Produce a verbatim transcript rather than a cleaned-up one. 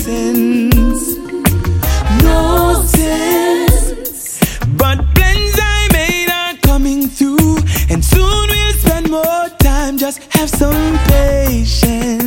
sense. No sense. But plans I made are coming through, and soon we'll spend more time. Just have some patience.